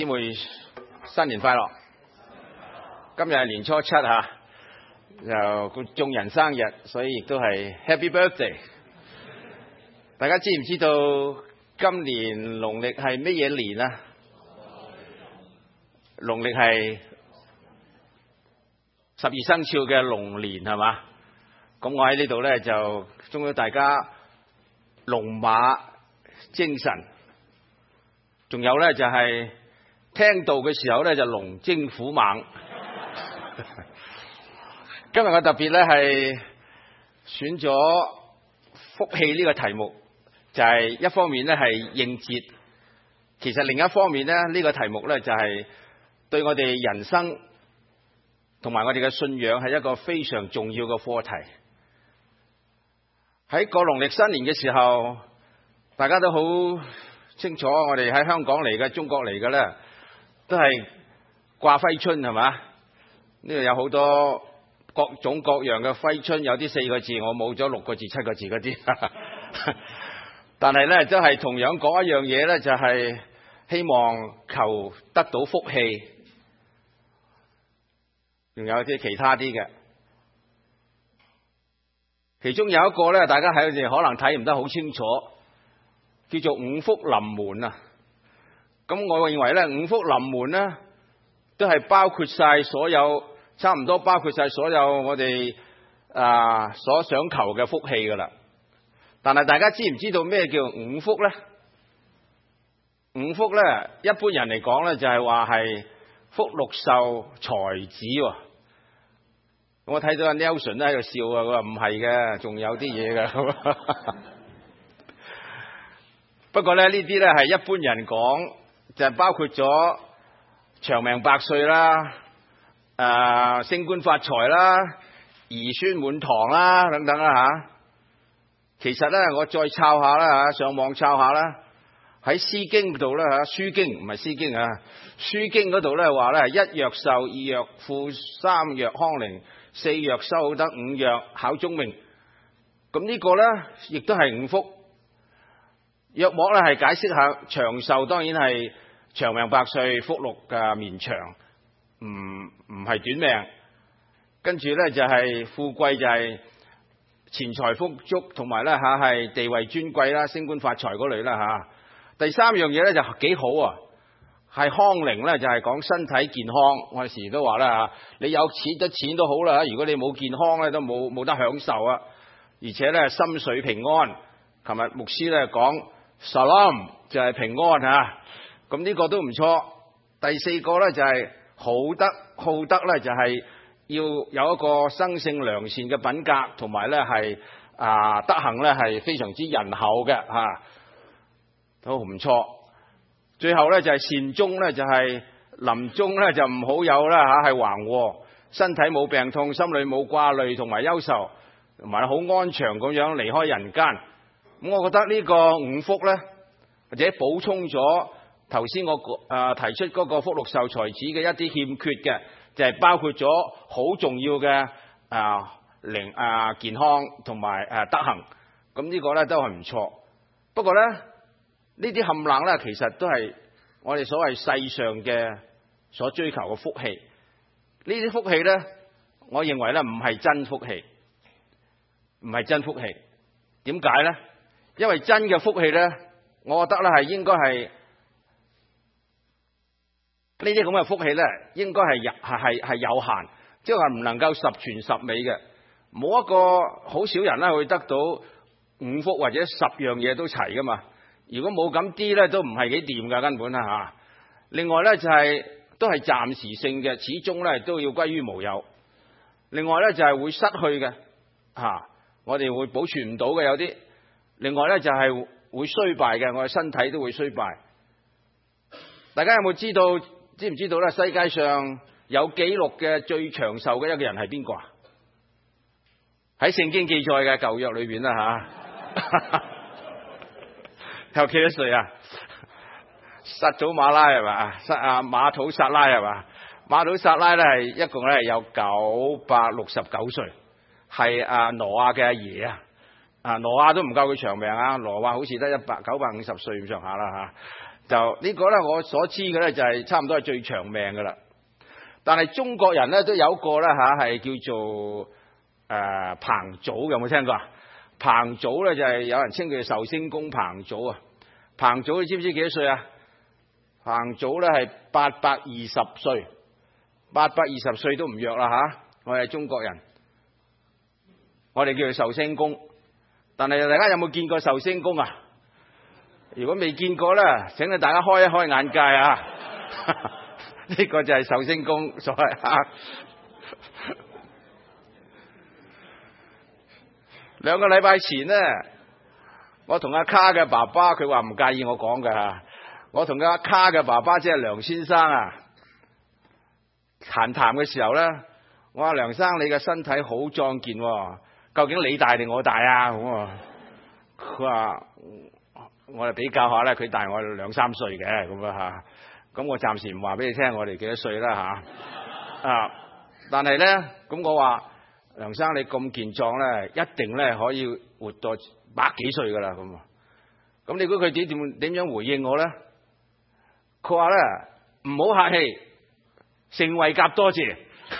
姊妹新年快樂！今日係年初七嚇，就眾人生日，所以亦都係 Happy Birthday。大家知唔知道今年農曆係乜嘢年啊？農曆係12生肖嘅龍年係嘛？咁我喺呢度咧就祝大家龍馬精神，仲有咧就係聽道嘅時候咧就龍精虎猛。今日我特別咧係選咗福氣呢個題目，就係一方面咧係應節，其實另一方面咧呢個題目咧就係對我哋人生同埋我哋嘅信仰係一個非常重要嘅課題。喺過農曆新年嘅時候，大家都好清楚，我哋喺香港嚟嘅、中國嚟嘅咧，都係掛揮春係嘛？呢度有好多各種各樣嘅揮春，有啲4個字，我冇咗6個字、7個字嗰啲。但係咧，都係同樣講一樣嘢咧，就係希望求得到福氣，仲有啲其他啲嘅。其中有一個咧，大家喺度可能睇唔得好清楚，叫做五福臨門啊。咁我認為咧，五福臨門咧，都係包括晒所有，差唔多包括晒所有我哋所想求嘅福氣噶啦。但係大家知唔知道咩叫五福咧？五福咧，一般人嚟講咧，就係話係福祿壽財子喎。我睇到阿 Nelson 咧喺度笑啊，佢話唔係嘅，仲有啲嘢嘅。不過咧，呢啲咧係一般人講，就係包括咗長命百歲啦、升官發財啦、兒孫滿堂啦等等啦嚇。其實咧，我再抄下啦嚇，上網抄下啦，喺《詩經》度咧嚇，《書經》唔係《詩經》啊，《書經》嗰度咧話咧，一曰壽，二曰富，三曰康寧，四曰修好德，五曰考聰明。咁呢個咧，亦都係五福。約莫咧係解釋下長壽，當然係長命百歲，福祿嘅綿長，唔係短命。跟住咧就係富貴，就係錢財豐足，同埋咧係地位尊貴啦，升官發財嗰類啦嚇。第三樣嘢咧就幾好啊，係康寧咧，就係講身體健康。我哋時都話啦嚇，你有錢都好啦，如果你冇健康咧，都冇得享受啊。而且咧心緒平安。琴日牧師咧講 Salam 就係平安嚇，咁呢個都唔錯。第四個咧就係好德，好德咧就係要有一個生性良善嘅品格，同埋咧係德行咧係非常之仁厚嘅嚇，都唔錯。最後咧就係善終咧，就係臨終咧就唔好有啦嚇，係橫禍，身體冇病痛，心裏冇掛慮同埋憂愁，同埋好安詳咁樣離開人間。咁我覺得呢個五福咧，或者補充咗頭先我提出嗰個福祿壽財子嘅一啲欠缺嘅，就係包括咗好重要嘅健康同埋德行。咁呢個咧都係唔錯。不過咧，呢啲冚冷咧，其實都係我哋所謂世上嘅所追求嘅福氣。呢啲福氣咧，我認為咧唔係真福氣，唔係真福氣。點解咧？因為真嘅福氣咧，我覺得咧係應該係呢啲咁嘅福氣咧，應該係有限，即係話唔能夠十全十美嘅。冇一個好少人咧會得到五福或者10樣嘢都齊噶嘛。如果冇咁啲咧，都唔係幾掂噶根本啦嚇。另外咧就係都係暫時性嘅，始終咧都要歸於無有。另外咧就係會失去嘅嚇，我哋會保存唔到嘅有啲。另外咧就係會衰敗嘅，我哋身體都會衰敗。大家有冇知唔知道咧？世界上有紀錄嘅最長壽嘅一個人係邊個啊？喺聖經記載嘅舊約裏邊啦嚇，有幾多歲啊？撒祖馬拉係嘛？馬土撒拉係嘛？馬土撒拉咧係一共咧有969歲，係挪亞嘅阿爺啊！挪亞都唔夠佢長命啊！挪亞好似得950歲咁上下啦嚇。 就呢個咧，我所知嘅咧就係差唔多係最長命噶啦。但係中國人咧都有一個咧係叫做彭祖，有冇聽過啊？彭祖咧就係有人稱佢壽星公彭祖啊。彭祖你知唔知幾多歲啊？彭祖咧係820歲，820歲都唔弱啦嚇。我係中國人，我哋叫佢壽星公。但係大家有冇見過壽星公啊？如果未見過咧，請你大家開一開眼界啊！呢個就係壽星公所謂嚇。2個禮拜前咧，我同阿卡嘅爸爸，佢話唔介意我講嘅嚇。我同阿卡嘅爸爸即係梁先生啊，閒談嘅時候咧，我話梁生你嘅身體好壯健喎，究竟你大定我大啊？咁啊，佢話我哋比較下咧，佢大我2-3歲嘅咁啊嚇。咁我暫時唔話俾你聽我哋幾多歲啦嚇。但係咧，咁我話梁生你咁健壯咧，一定咧可以活到100幾歲噶啦咁啊。咁你估佢點樣回應我咧？佢話咧唔好客氣，成為甲多謝。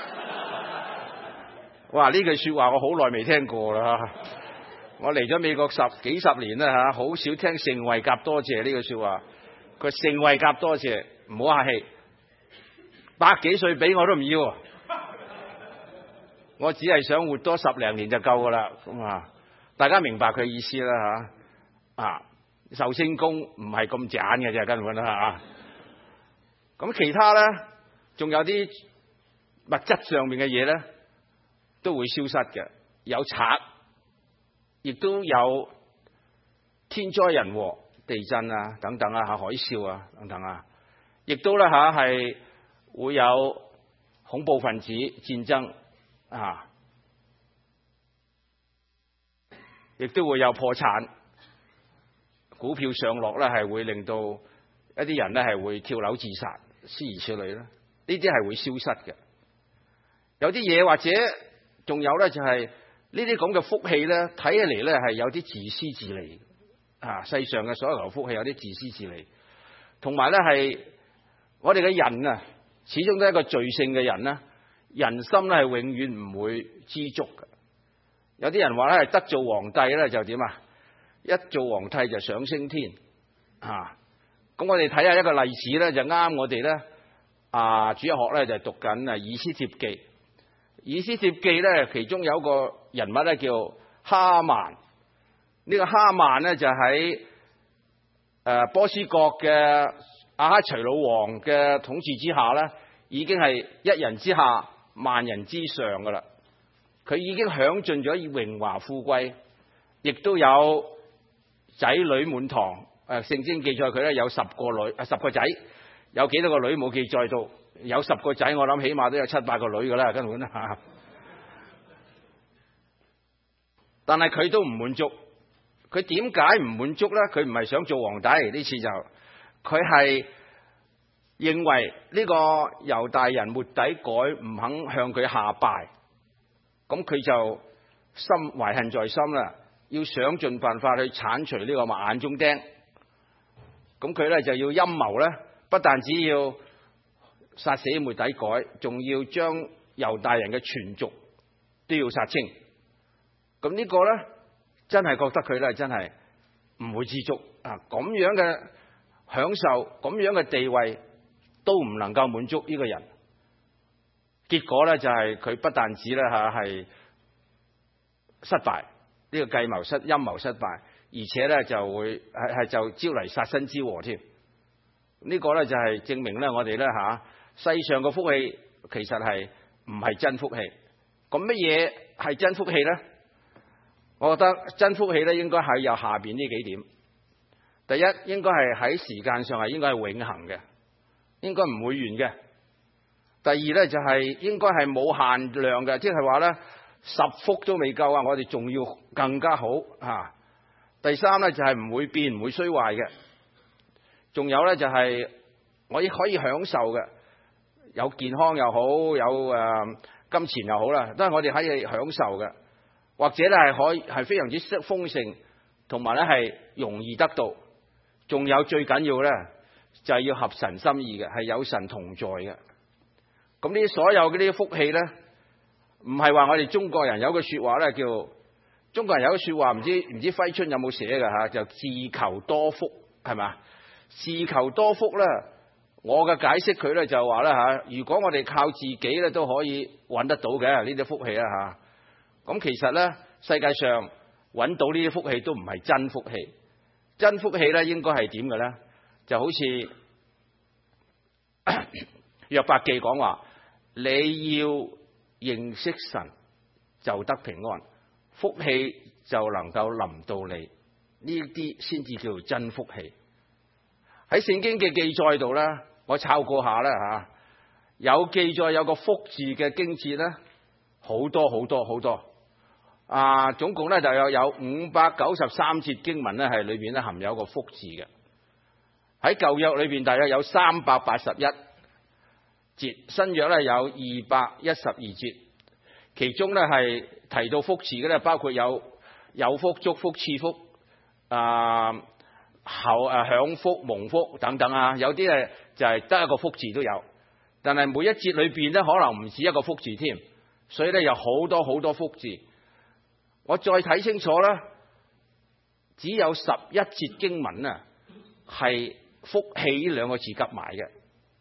哇！呢句說話我好耐未聽過啦。我嚟咗美國幾十年啦嚇，好少聽成為甲多謝呢句說話。佢成為甲多謝，唔好客氣，100幾歲俾我都唔要。我只係想活多10零年就夠噶啦。咁啊，大家明白佢意思啦嚇。壽星公唔係咁賺嘅啫，根本啦嚇。咁其他咧，仲有啲物質上面嘅嘢咧，都會消失嘅。有賊，亦都有天災人禍、地震啊等等啊，海嘯啊等等啊，亦都咧嚇係會有恐怖分子戰爭啊，亦都會有破產，股票上落咧係會令到一啲人咧係會跳樓自殺，諸如此類啦。呢啲係會消失嘅。有啲嘢或者仲有咧就係呢啲咁嘅福氣咧，睇起嚟咧係有啲自私自利啊！世上嘅所有福氣有啲自私自利，同埋咧係我哋嘅人啊，始終都係一個罪性嘅人啦，人心咧係永遠唔會知足嘅。有啲人話咧係得做皇帝咧就點啊？一做皇帝就上升天啊！咁我哋睇下一個例子咧，就啱我哋咧主日學咧就讀緊以斯帖記。以斯帖記咧，其中有一個人物咧叫哈曼。呢個哈曼咧就喺波斯國嘅亞哈隨魯王嘅統治之下咧，已經係一人之下萬人之上噶啦。佢已經享盡咗榮華富貴，亦都有仔女滿堂。聖經記載佢咧有10個仔，有幾多個女冇記載到。有10個仔，我諗起碼都有7-8個女噶啦，根本嚇。但係佢都唔滿足。佢點解唔滿足咧？佢唔係想做皇帝，呢次就佢係認為呢個猶大人末底改唔肯向佢下拜，咁佢就懷恨在心啦，要想盡辦法去剷除呢個眼中釘。咁佢咧就要陰謀咧，不但只要殺死末底改，仲要將猶大人嘅全族都要殺清。咁呢個咧真係覺得佢咧真係唔會知足啊！咁樣嘅享受，咁樣嘅地位都唔能夠滿足呢個人。結果咧就係佢不但止咧係失敗，呢個計謀陰謀失敗，而且咧就會就招嚟殺身之禍添。呢個咧就係證明咧我哋咧世上嘅福氣其實係唔係真福氣。咁乜嘢係真福氣咧？我覺得真福氣咧應該係有下邊呢幾點。第一，應該係喺時間上係應該係永恆嘅，應該唔會完嘅。第二咧就係應該係冇限量嘅，即係話咧10福都未夠啊，我哋仲要更加好啊。第三咧就係唔會變，唔會衰壞嘅。仲有咧就係我可以享受嘅，有健康又好，有金錢又好啦，都係我哋可以享受嘅。或者咧係非常之豐盛，同埋咧係容易得到。仲有最緊要咧就係要合神心意嘅，係有神同在嘅。咁呢啲所有嘅呢啲福氣咧，唔係話我哋中國人有句說話咧，叫中國人有句說話，唔知揮春有冇寫嘅吓，就自求多福，係咪？自求多福咧，我嘅解釋佢咧就話咧吓，如果我哋靠自己咧都可以揾得到嘅呢啲福氣啦吓。咁其實咧，世界上揾到呢啲福氣都唔係真福氣，真福氣咧應該係點嘅咧？就好似約伯記講話，你要認識神就得平安，福氣就能夠臨到你，呢啲先至叫做真福氣。喺聖經嘅記載度咧，我抄過下啦吓，有記載有個福字嘅經節咧，好多總共咧就有593節經文咧係裏邊咧含有個福字嘅。喺舊約裏邊大約有381節，新約咧有212節，其中咧係提到福字嘅咧，包括有福、祝福、賜福、享福、蒙福等等啊，有啲咧就係得一個福字都有，但係每一節裏邊咧可能唔止一個福字添，所以咧有好多福字。我再睇清楚啦，只有11節經文啊係福氣呢兩個字夾埋嘅。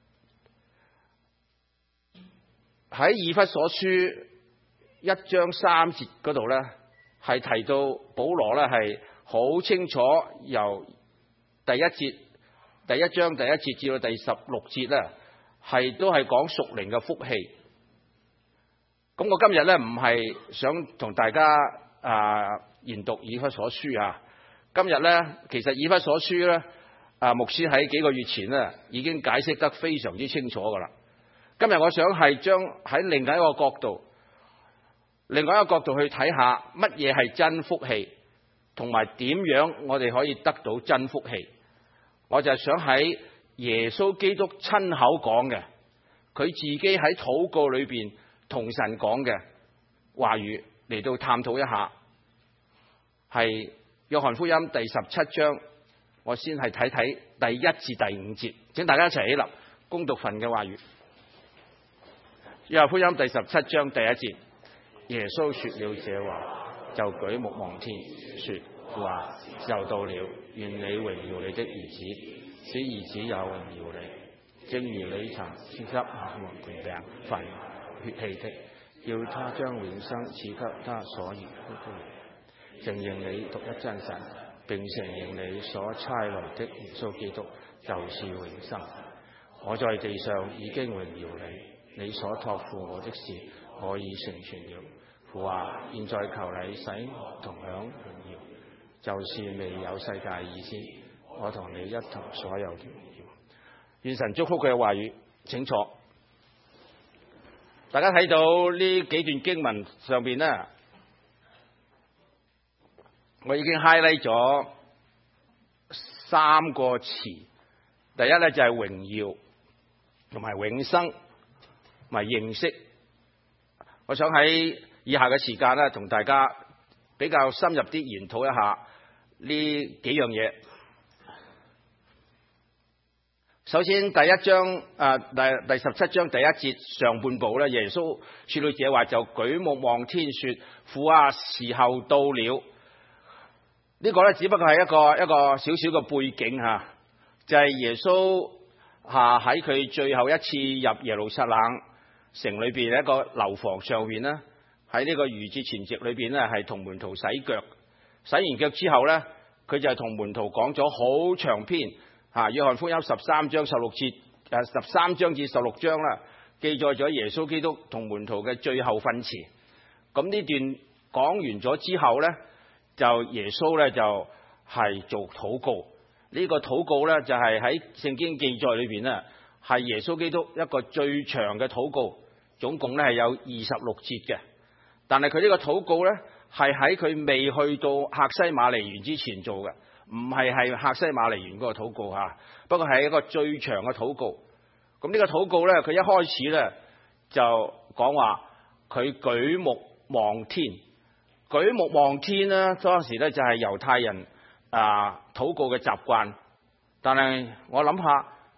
喺以弗所書1章3節嗰度咧，係提到保羅咧係好清楚由第1章第1節至到第16節咧，係都係講屬靈嘅福氣。咁我今日咧唔係想同大家研讀以弗所書啊，今日咧其實以弗所書咧牧師喺幾個月前咧已經解釋得非常之清楚噶啦。今日我想係將喺另外一個角度去睇下乜嘢係真福氣，同埋點樣我哋可以得到真福氣。我就係想喺耶穌基督親口講嘅，佢自己喺禱告裏邊同神講嘅話語嚟到探討一下，係約翰福音第17章，我先係睇睇第1至第5節，請大家一齊起立恭讀神嘅話語。約翰福音第17章第1節，耶穌說了這話，就舉目望天，說：父啊，時候到了，願你榮耀你的兒子，使兒子有榮耀你，正如你曾賜給我們權柄凡血氣的，叫他將永生賜給他所兒的人。承認你獨一真神，並承認你所差來的耶穌基督就是永生。我在地上已經榮耀你，你所託付我的事我已成全了。父啊，現在求你使我同享榮耀，就是未有世界以前，我同你一同所有的榮耀。願神祝福佢嘅話語，請坐。大家睇到呢幾段經文上邊呢，我已經 highlight 咗3個詞。第一咧就係榮耀，同埋永生，同埋認識。我想喺以下嘅時間咧，同大家比較深入啲研討一下呢幾樣嘢。首先第17章第1節上半部咧，耶穌說了這話，就舉目望天說：父啊，時候到了。呢個咧只不過係一個小小嘅背景吓，就係耶穌喺佢最後一次入耶路撒冷城裏邊一個樓房上面咧，喺呢個逾節前夕裏邊咧，係同門徒洗腳。洗完腳之後咧，佢就係同門徒講咗好長篇約翰福音13章16節13章至16章啦，記載咗耶穌基督同門徒嘅最後訓詞。咁呢段講完咗之後咧，就耶穌咧就係做禱告。呢個禱告咧就係喺聖經記載裏邊咧，係耶穌基督一個最長嘅禱告，總共咧係有26節嘅。但係佢呢個禱告咧係喺佢未去到客西馬尼園之前做嘅，唔係客西馬尼園嗰個禱告吓，不過係一個最長嘅禱告。咁呢個禱告咧，佢一開始咧就講話佢舉目望天。舉目望天呢，當時咧就係猶太人禱告嘅習慣。但係我諗下，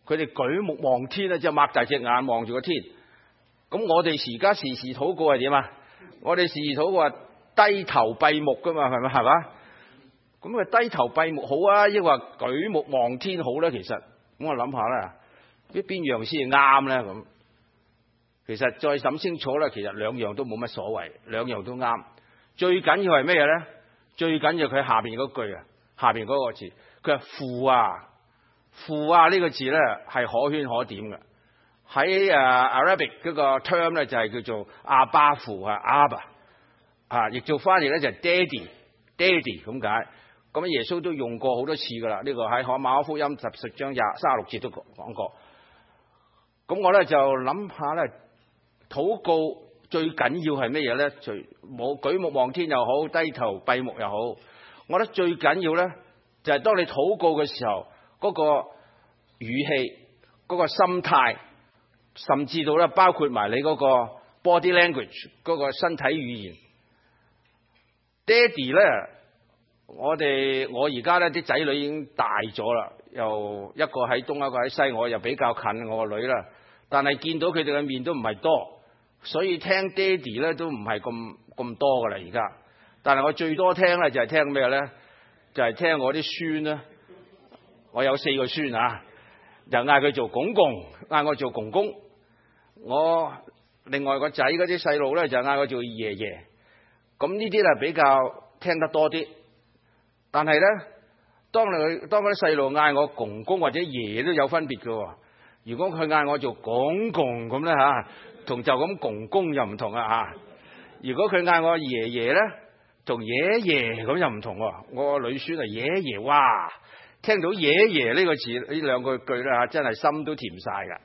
佢哋舉目望天咧，就擘大隻眼望住個天。咁我哋而家時時禱告係點啊？我哋時時禱告話低頭閉目噶嘛，係嘛？咁啊低頭閉目好啊，抑或舉目望天好咧？其實咁我諗下啦，邊樣先係啱咧？咁其實再諗清楚咧，其實兩樣都冇乜所謂，兩樣都啱。最緊要係咩嘢咧？最緊要佢下邊嗰句啊，下邊嗰個字，佢話父啊，父啊呢個字咧係可圈可點嘅。喺Arabic 嗰個 term 咧就係叫做阿巴父啊，阿爸啊，譯做翻譯咧就係爹哋咁解。咁耶穌都用過好多次噶啦，呢個喺馬可福音10章36節都講過。咁我咧就諗下咧，禱告最緊要係咩嘢咧？冇舉目望天又好，低頭閉目又好，我覺得最緊要咧就係當你禱告嘅時候，嗰個語氣、嗰個心態，甚至到咧包括埋你嗰個 body language 嗰個身體語言。爹哋咧，我而家咧啲仔女已經大咗啦，又一個喺東，一個喺西，我又比較近我個女啦。但係見到佢哋嘅面都唔係多，所以聽爹哋咧都唔係咁多噶啦而家。但係我最多聽咧就係聽咩咧？就係聽我啲孫啦。我有4個孫啊，就嗌佢做公公，嗌我做公公。我另外個仔嗰啲細路咧就嗌我做爺爺。咁呢啲咧比較聽得多啲。但係咧，當嗰啲細路嗌我公公或者爺爺都有分別嘅。如果佢嗌我做公公咁咧嚇，同就咁公公又唔同啊嚇。如果佢嗌我爺爺咧，同爺爺咁又唔同喎。我個女孫啊，爺爺，哇！聽到爺爺呢個字，呢兩個句咧嚇，真係心都甜晒㗎。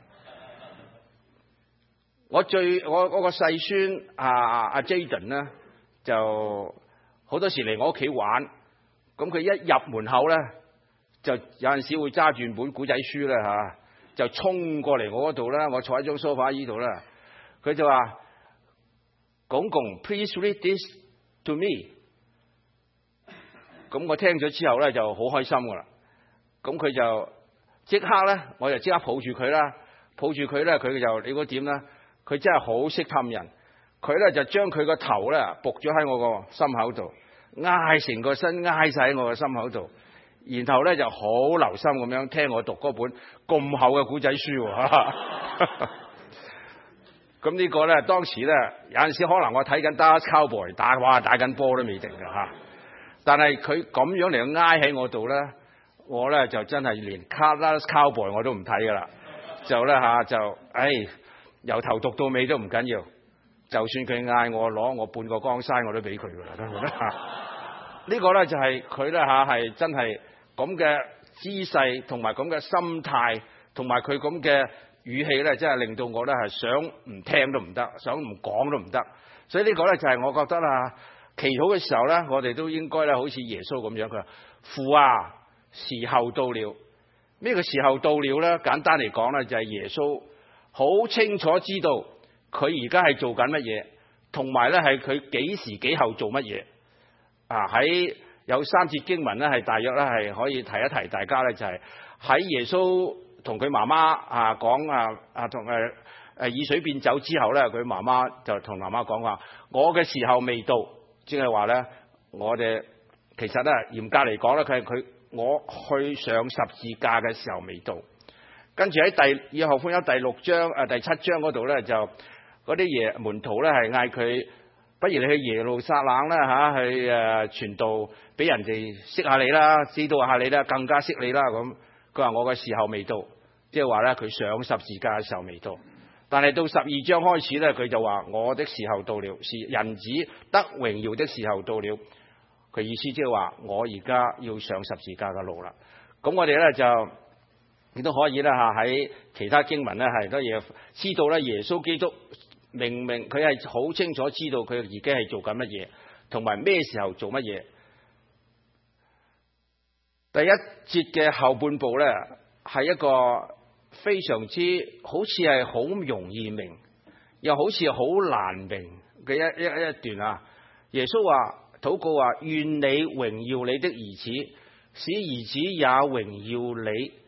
我個細孫阿 Jaden 咧，就好多時嚟我屋企玩。咁佢一入門口咧，就有陣時會揸住本古仔書咧嚇，就衝過嚟我嗰度啦。我坐喺張梳化依度啦，佢就話：公公 ，please read this to me。咁我聽咗之後咧，就好開心噶啦。咁佢就即刻咧，我就即刻抱住佢啦，抱住佢咧，佢就你估點咧？佢真係好識氹人。佢咧就將佢個頭咧伏咗喺我個心口度。挨成個身挨晒喺我嘅心口度，然後咧就好留心咁樣聽我讀嗰本咁厚嘅古仔書。咁呢個咧當時咧有陣時可能我睇緊 Dallas Cowboy 打緊波都未定㗎嚇，但係佢咁樣嚟挨喺我度咧，我咧就真係連 Dallas Cowboy 我都唔睇㗎啦，就咧由頭讀到尾都唔緊要。就算佢嗌我攞我半個江山，我都俾佢㗎啦，得唔得？呢個咧就係佢咧嚇，係真係咁嘅姿勢同埋咁嘅心態，同埋佢咁嘅語氣咧，真係令到我咧係想唔聽都唔得，想唔講都唔得。所以呢個咧就係我覺得啊，祈禱嘅時候咧，我哋都應該咧好似耶穌咁樣，佢話父啊，時候到了。咩個時候到了咧？簡單嚟講咧，就係耶穌好清楚知道佢而家係做緊乜嘢，同埋咧係佢幾時幾後做乜嘢。喺有3節經文咧，係大約咧係可以提一提大家咧，就係喺耶穌同佢媽媽講同以水變酒之後咧，佢媽媽就同媽媽講話：我嘅時候未到，即係話咧，我哋其實咧嚴格嚟講咧，佢我去上十字架嘅時候未到。跟住喺約翰福音第6章第7章嗰度咧就。嗰啲門徒咧係嗌佢，不如你去耶路撒冷啦嚇，去傳道，俾人哋識下你啦，知道下你啦，更加識你啦咁。佢話我嘅時候未到，即係話咧佢上十字架嘅時候未到。但係到12章開始咧，佢就話我的時候到了，是人子得榮耀的時候到了。佢意思即係話我而家要上十字架嘅路啦。咁我哋咧就亦都可以啦嚇，喺其他經文咧係多嘢知道咧，耶穌基督。明明佢係好清楚知道佢而家係做緊乜嘢，同埋咩時候做乜嘢。第一節嘅後半部咧，係一個非常之好似係好容易明，又好似好難明嘅一段啊。耶穌話禱告話：願你榮耀你的兒子，使兒子也榮耀你。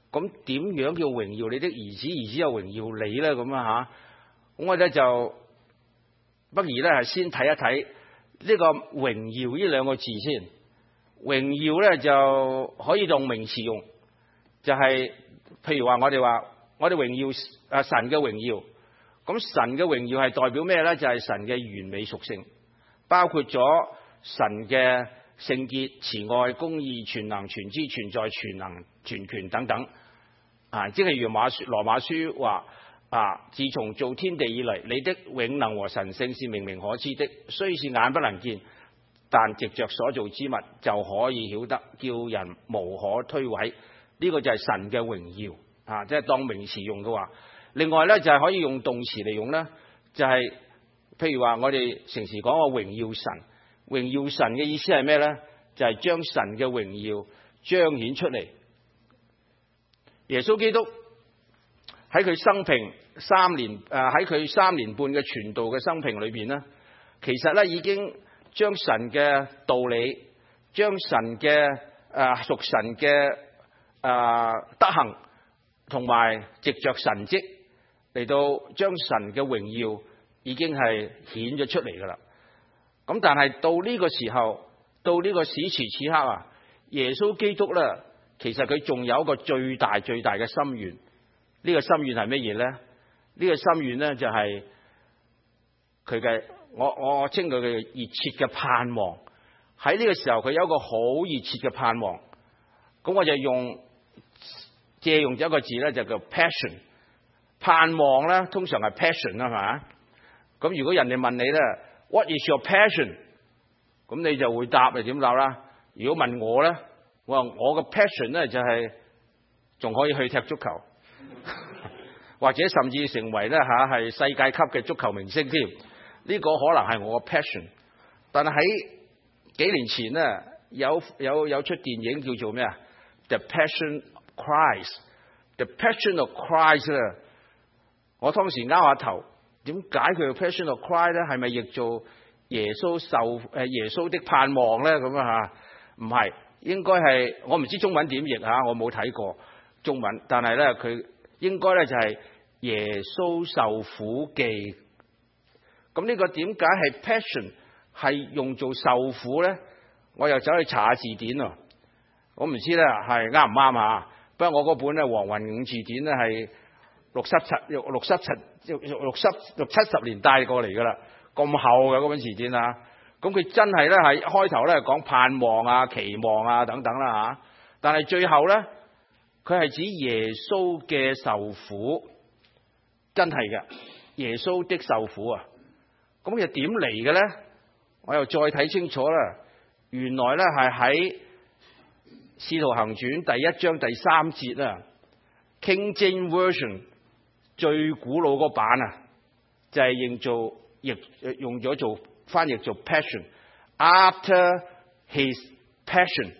咁點樣叫榮耀你的兒子，兒子又榮耀你咧？咁啊嚇，咁我哋就不如咧係先睇一睇呢個榮耀呢兩個字先。榮耀咧就可以用名詞用，就係譬如話我哋榮耀神嘅榮耀。咁神嘅榮耀係代表咩咧？就係神嘅完美屬性，包括咗神嘅聖潔、慈愛、公義、全能、全知、全在、全能、全權等等。即係羅馬書話自從造天地以嚟，你的永能和神性是明明可知的，雖是眼不能見，但藉着所造之物就可以曉得，叫人無可推諉。呢個就係神嘅榮耀，即係當名詞用嘅話。另外咧就係可以用動詞嚟用咧，就係譬如話我哋成時講個榮耀神，榮耀神嘅意思係咩咧？就係將神嘅榮耀彰顯出嚟。耶穌基督喺佢生平喺佢3年半嘅傳道嘅生平裏邊咧，其實咧已經將神嘅道理，將神嘅屬神嘅德行，同埋藉着神蹟嚟到將神嘅榮耀已經係顯咗出嚟噶啦。咁但係到呢個時候，到呢個此時此刻耶穌基督咧，其實佢仲有一個最大嘅心願。呢個心願係乜嘢咧？呢個心願咧就係佢嘅，我稱佢嘅熱切嘅盼望。喺呢個時候佢有一個好熱切嘅盼望。咁我就借用咗一個字咧，就叫 passion。盼望咧通常係 passion 啊嘛。咁如果人哋問你咧 ，What is your passion？ 咁你就會答，你點答啦？如果問我咧，我話我嘅 passion 咧就係仲可以去踢足球，或者甚至成為咧係世界級嘅足球明星添。呢個可能係我嘅 passion。但係喺幾年前咧，有出電影叫做咩啊？ The Passion Christ。The Passion of Christ 咧，我當時拗下頭，點解佢嘅 Passion of Christ 咧？係咪譯做耶穌的盼望咧？咁啊嚇，唔係，應該係我唔知中文點譯嚇，我冇睇過中文，但係咧佢應該咧就係耶穌受苦記。咁呢個點解係 passion 係用做受苦咧？我又走去查下字典喎，我唔知咧係啱唔啱啊。不過我嗰本咧黃雲五字典咧係60-70年代過嚟噶啦，咁厚嘅嗰本字典啊。咁佢真係咧係開頭咧講盼望期望等等啦嚇，但係最後咧佢係指耶穌嘅受苦，真係嘅耶穌的受苦啊。咁佢點嚟嘅咧？我又再睇清楚啦，原來咧係喺使徒行傳第1章第3節啊 ，King James Version 最古老嗰版就係用咗做翻譯做 passion。 After his passion，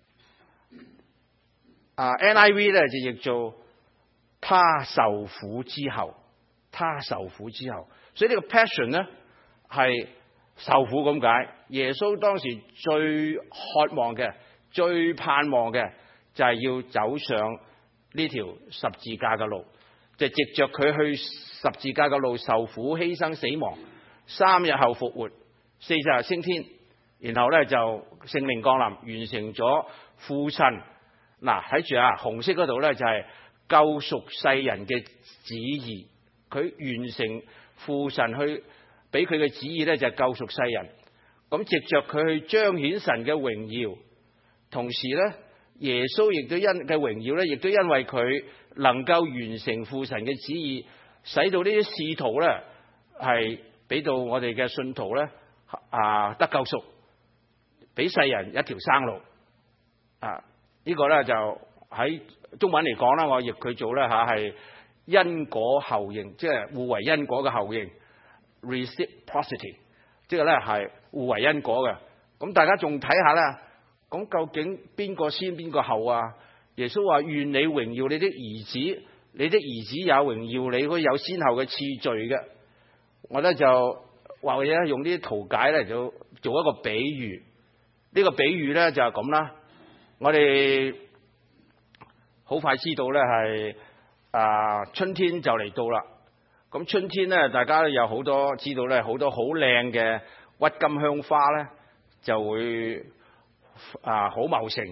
NIV 咧就譯做他受苦之後，他受苦之後。所以呢個 passion 咧係受苦咁解。耶穌當時最渴望嘅、最盼望嘅就係要走上呢條十字架嘅路，就藉着佢去十字架嘅路受苦、犧牲、死亡，3日後復活，40日升天，然後咧就聖靈降臨，完成咗父神。嗱，睇住紅色嗰度咧就係救贖世人嘅旨意，佢完成父神去俾佢嘅旨意咧就係救贖世人。咁藉着佢去彰顯神嘅榮耀，同時咧耶穌亦都因嘅榮耀咧，亦都因為佢能夠完成父神嘅旨意，使到呢啲使徒咧係俾到我哋嘅信徒咧得救贖，俾世人一條生路。呢個咧就喺中文嚟講啦，我譯佢做咧係因果後應，即係互為因果嘅後應 ，reciprocity， 即係咧係互為因果嘅。咁大家仲睇下啦，咁究竟邊個先邊個後啊？耶穌話願你榮耀你的兒子，你的兒子也榮耀你，佢有先後嘅次序嘅。我咧就話嘢用呢啲圖解咧就做一個比喻。呢個比喻咧就係咁啦。我哋好好快知道咧係春天就嚟到啦。咁春天咧，大家有好多知道咧，好多好靚嘅鬱金香花咧就會好茂盛，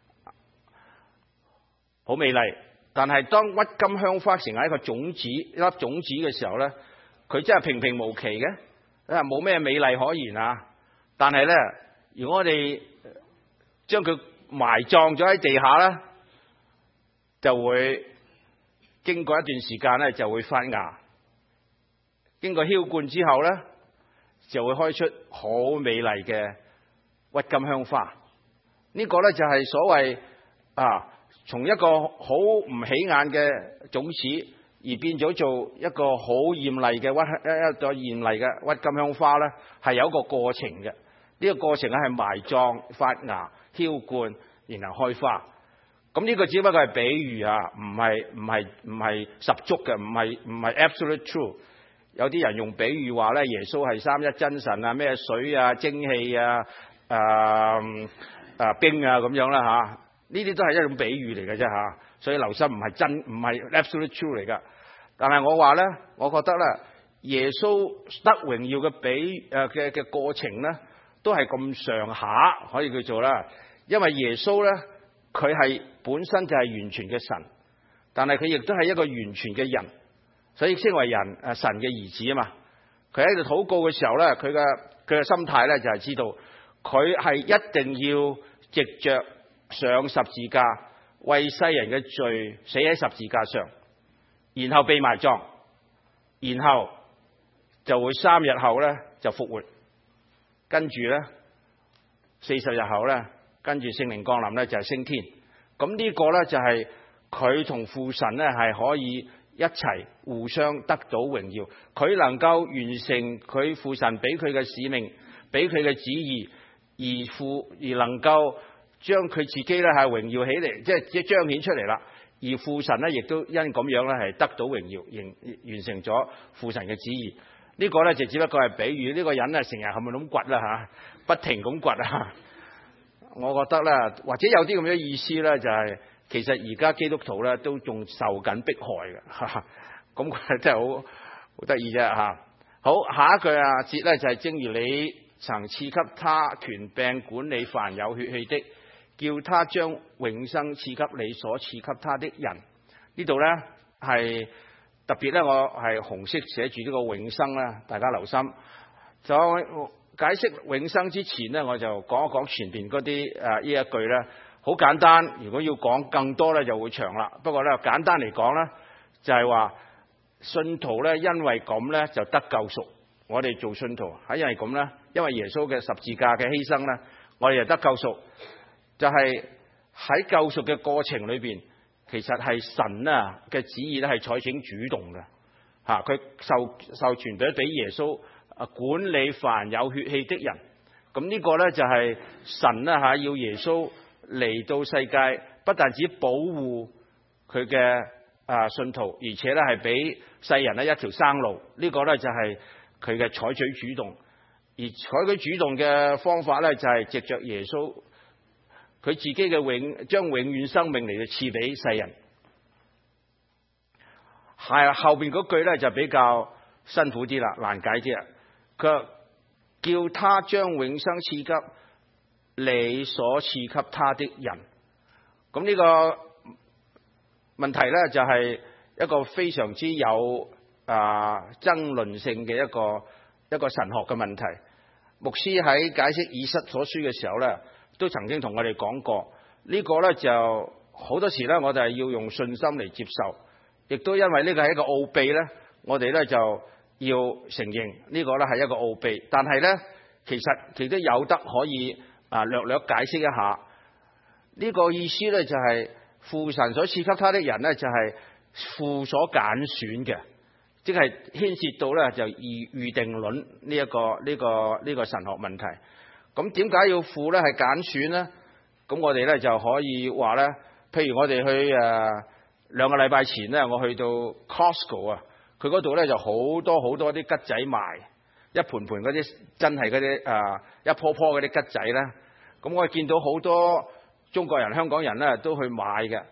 好美麗。但係當鬱金香花成為一粒種子嘅時候咧，佢真係平平無奇嘅，冇咩美麗可言啊！但係咧，如果我哋將佢埋葬咗喺地下咧，就會經過一段時間咧就會發芽，經過澆灌之後咧就會開出好美麗嘅鬱金香花。呢個咧就係所謂從一個好唔起眼嘅種子而變咗做一個好豔麗嘅一朵豔麗嘅鬱金香花咧，係有一個過程嘅。呢個過程咧係埋葬、發芽、澆灌，然後開花。咁呢個只不過係比喻唔係十足嘅，唔係 absolute true。有啲人用比喻話咧，耶穌係三一真神啊，咩水啊、蒸氣啊、冰啊咁樣啦嚇。呢啲都係一種比喻嚟嘅啫嚇，所以留心唔係 absolute true 嚟噶。但係我話咧，我覺得咧，耶穌得榮耀嘅嘅過程咧，都係咁上下可以叫做啦。因為耶穌咧，佢係本身就係完全嘅神，但係佢亦都係一個完全嘅人，所以稱為神嘅兒子啊嘛。佢喺度禱告嘅時候咧，佢嘅心態咧就係知道佢係一定要藉着上十字架為世人嘅罪死喺十字架上，然後被埋葬，然後就會3日後咧就復活，跟住咧40日後咧，跟住聖靈降臨咧就係升天。咁呢個咧就係佢同父神咧係可以一齊互相得到榮耀，佢能夠完成佢父神俾佢嘅使命，俾佢嘅旨意，而能夠將佢自己咧係榮耀起嚟，即係彰顯出嚟啦。而父神咧亦都因咁樣咧係得到榮耀，完成咗父神嘅旨意。呢個咧就只不過係比喻，呢個人咧成日係咪咁掘啦嚇，不停咁掘啊！我覺得咧，或者有啲咁嘅意思咧，就係其實而家基督徒咧都仲受緊迫害嘅，咁佢真係好得意啫嚇。好，下一句節咧就係正如你曾賜給他權柄管理凡有血氣的，叫他將永生賜給你所賜給他的人。呢度咧係特別咧，我係紅色寫住呢個永生啦，大家留心。就解釋永生之前咧，我就講一講前邊嗰啲呢一句咧，好簡單。如果要講更多咧，就會長啦。不過咧，簡單嚟講咧，就係話信徒咧，因為咁咧就得救贖。我哋做信徒係因為咁咧，因為耶穌嘅十字架嘅犧牲咧，我哋就得救贖。就係喺救贖嘅過程裏邊，其實係神啊嘅旨意咧係採取主動嘅嚇，佢授權俾耶穌管理凡有血氣的人。咁呢個咧就係神啊嚇要耶穌嚟到世界，不但止保護佢嘅信徒，而且咧係俾世人咧一條生路。呢個咧就係佢嘅採取主動，而採取主動嘅方法咧就係藉着耶穌佢自己嘅將永遠生命嚟到賜俾世人。係後邊嗰句咧就比較辛苦啲啦，難解啲啦。佢叫他將永生賜給你所賜給他的人。咁呢個問題咧就係一個非常之有爭論性嘅一個神學嘅問題。牧師喺解釋以弗所書嘅時候咧，都曾經同我哋講過，呢個咧就好多時咧，我哋係要用信心嚟接受，亦都因為呢個係一個奧秘咧，我哋咧就要承認呢個咧係一個奧秘。但係咧，其實亦都有得可以略略解釋一下呢個意思咧，就係父神所賜給他的人咧，就係父所揀選嘅，即係牽涉到咧就預定論呢個神學問題。咁點解要父咧係揀選咧？咁我哋咧就可以話咧，譬如我哋去2個禮拜前咧，我去到 Costco 啊，佢嗰度咧就好多啲桔仔賣，一盤盤嗰啲真係嗰啲一棵棵嗰啲桔仔咧。咁我見到好多中國人、香港人咧都去買嘅。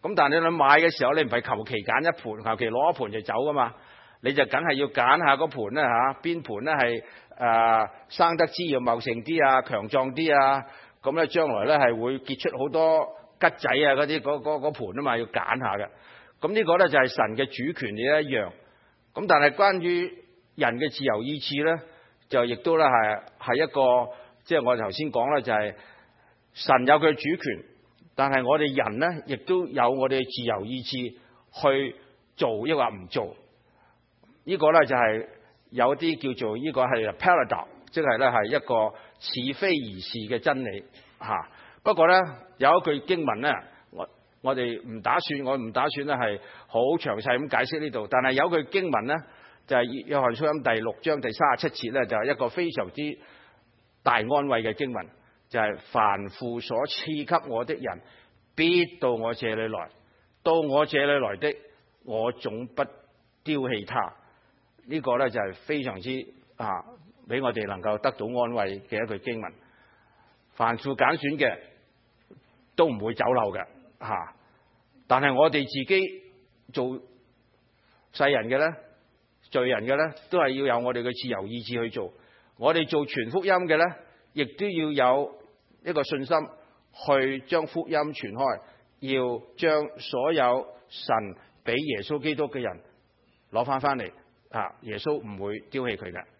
咁但係你買嘅時候，你唔係求其揀一盤，求其攞一盤就走噶嘛，你就梗係要揀下嗰盤咧嚇，邊盤咧係生得枝要茂盛啲啊，強壯啲啊，咁咧將來咧係會結出好多桔仔啊嗰啲嗰盤啊嘛，要揀下嘅。咁呢個咧就係神嘅主權嘅一樣。咁但係關於人嘅自由意志咧，就亦都咧係一個，即係我頭先講咧，就係神有佢嘅主權，但係我哋人咧亦都有我哋嘅自由意志去做抑或唔做。呢個咧就係有啲叫做呢個係 paradox， 即係咧係一個似非而是嘅真理嚇。不過咧有一句經文咧，我唔打算咧係好詳細咁解釋呢度，但係有句經文咧就係約翰福音第6章第37節咧，就係一個非常之大安慰嘅經文，就係凡父所賜給我的人，必到我這裡來；到我這裡來的，我總不丟棄他。呢個咧就係非常之俾我哋能夠得到安慰嘅一句經文。凡父揀選嘅都唔會走漏嘅嚇，但係我哋自己做世人嘅咧、罪人嘅咧，都係要有我哋嘅自由意志去做。我哋做傳福音嘅咧，亦都要有一個信心去將福音傳開，要將所有神俾耶穌基督嘅人攞翻嚟。耶穌唔會丟棄佢嘅。